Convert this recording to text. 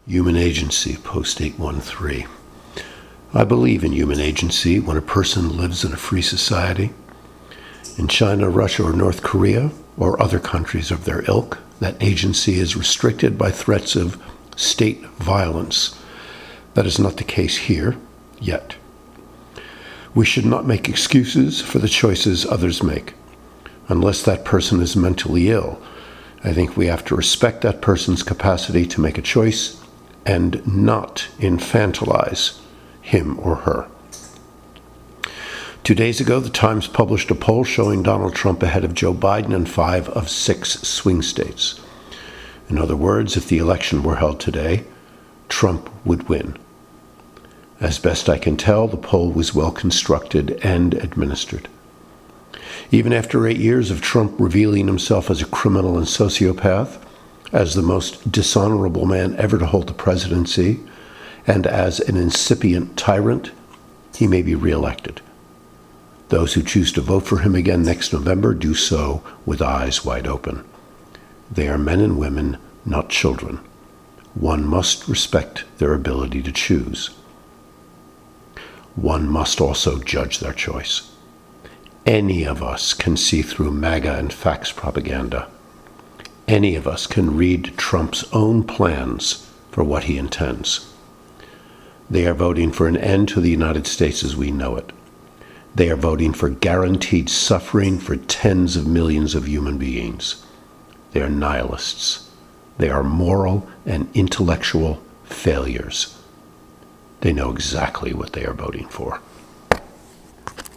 Human agency, post 813. I believe in human agency when a person lives in a free society. In China, Russia, or North Korea, or other countries of their ilk, that agency is restricted by threats of state violence. That is not the case here, yet. We should not make excuses for the choices others make. Unless that person is mentally ill, I think we have to respect that person's capacity to make a choice and not infantilize him or her. 2 days ago, the Times published a poll showing Donald Trump ahead of Joe Biden in 5 of 6 swing states. In other words, if the election were held today, Trump would win. As best I can tell, the poll was well constructed and administered. Even after 8 years of Trump revealing himself as a criminal and sociopath, as the most dishonorable man ever to hold the presidency, and as an incipient tyrant, he may be reelected. Those who choose to vote for him again next November do so with eyes wide open. They are men and women, not children. One must respect their ability to choose. One must also judge their choice. Any of us can see through MAGA and fax propaganda. Any of us can read Trump's own plans for what he intends. They are voting for an end to the United States as we know it. They are voting for guaranteed suffering for tens of millions of human beings. They are nihilists. They are moral and intellectual failures. They know exactly what they are voting for.